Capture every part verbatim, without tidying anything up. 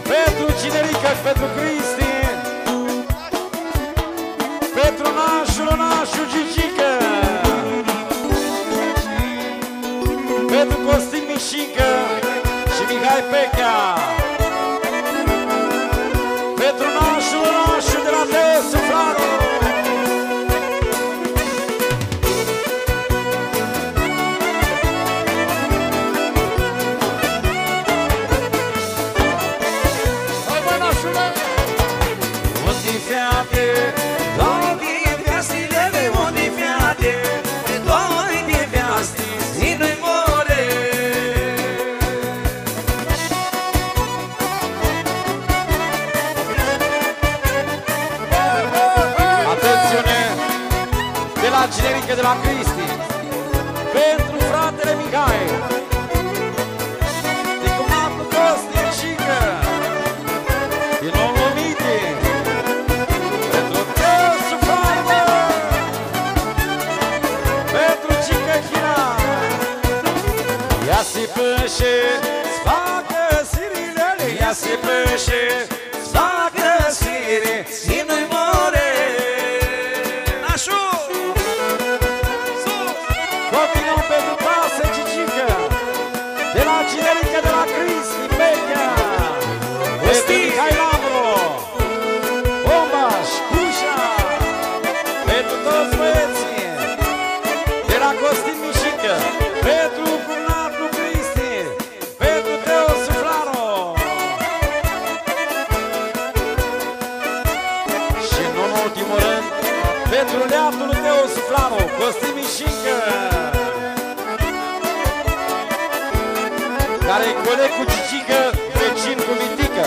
Pentru Cinerica, pentru Cristi, pentru nașul, nașul Gigică, pentru Costin Mișincă și Mihai Peca, pentru nașul, nașul de la Teo Suflanu. Generică de la Cristi, pentru fratele Mihai, de cumnatul Costi Mișică, din Olomite, pentru Teo Suflanu, pentru Cică China. Ia se pășe, sfacă sirilele, ia se pășe, sfacă sire, și nu-i more. Generica de la Cristi, Peca, Esti, Hailamro, Bombaș, Cușa, pentru toți băieții, de la Costin Mișică, pentru cumnatul Cristi, pentru Teo Suflanu. Și nu în ultimul rând, pentru neatul Teo Suflanu, Costin Mișică, care-i coleg cu Cigică, vecin cu Mitică.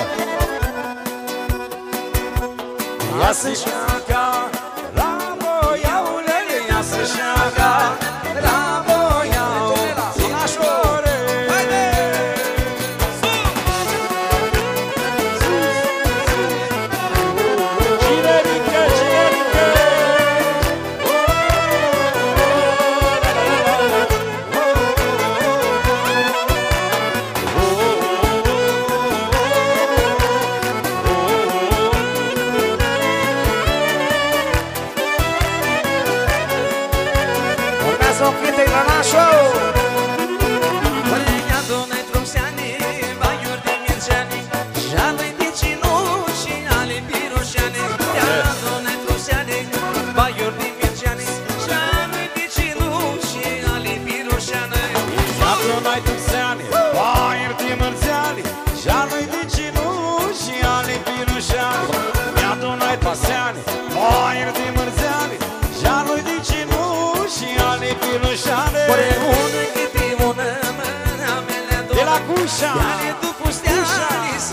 Ia să-și iaca la boiaule, ia să-și iaca la boiaule, Sinașore. Cinerică, cinerică, de la Cușa, Cușa.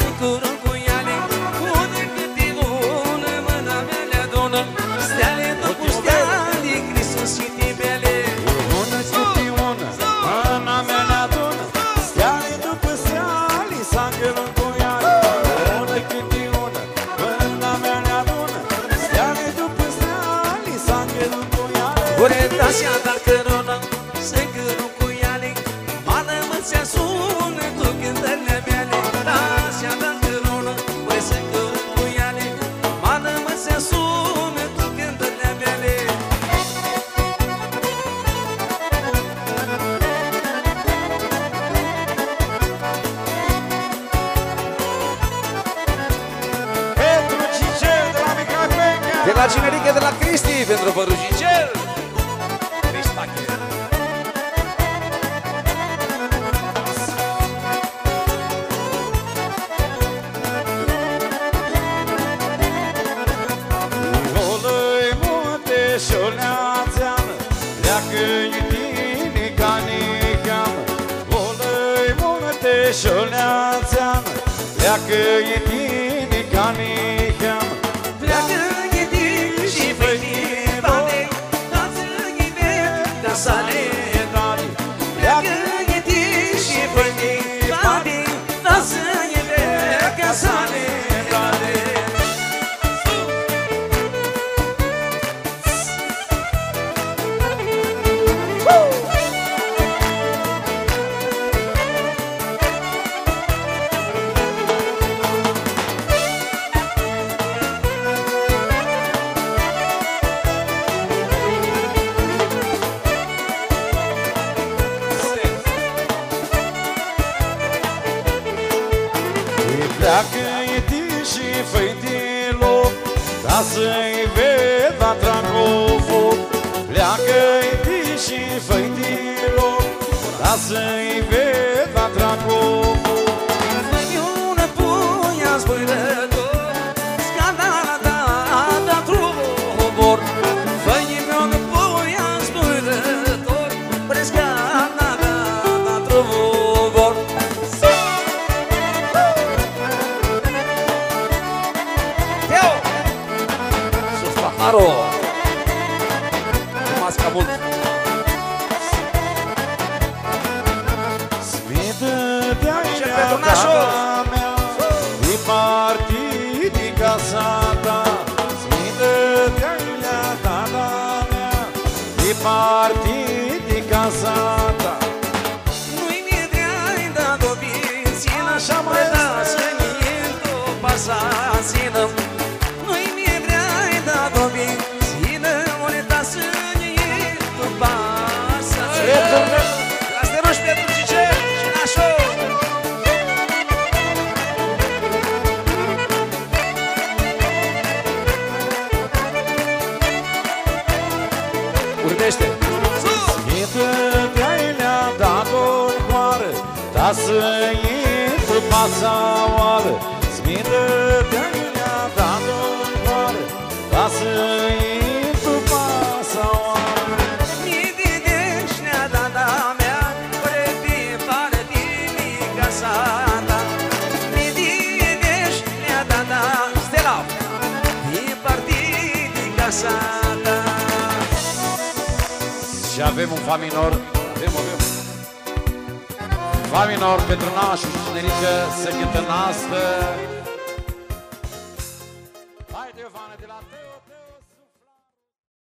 De la Generică de la Cristi, pentru Bărușicel. Olăi munte șoleațeană, leacă-i tine ca nicheamă. Olăi munte șoleațeană, leacă-i tine ca nicheamă. Sale dani, leacă-i tine și fă-i bani, lasă-i pleacă sale dani. Pleacă-i și fă-i din loc, ca să-i vedă Tracovul. Pleacă-i și fă-i din loc, ca să-i vedă Tracovul. Fă-i un puia zbârător, scandala da da trubor. Fă-i un puia zbârător, prescana da da trubor. Sus paharo, masca mult. Pentru nașul e partidica sata, Smită de-ailea tata mea, e partidica sata. Nu-i nedreai da-o benzină, Așa mai mai da este. să-mi-o pasazină. Nu-i nedreai da-o benzină, mai da să-mi-o pasazină. Asta roși pentru Cice și nașul. Urmește! Smită de-ailea dat-o-n coară, ta să intru pasa oară. Smită de-ailea dat-o-n coară, ta să intru pasa oară. Mii de deșnea data mea, prepi partidica sata. Mii de deșnea data, Stella, e partidica sata. Și avem un fa minor, avem, avem. Fa minor pentru nașul și generică să cântă nastă. Haide, Iovana, de la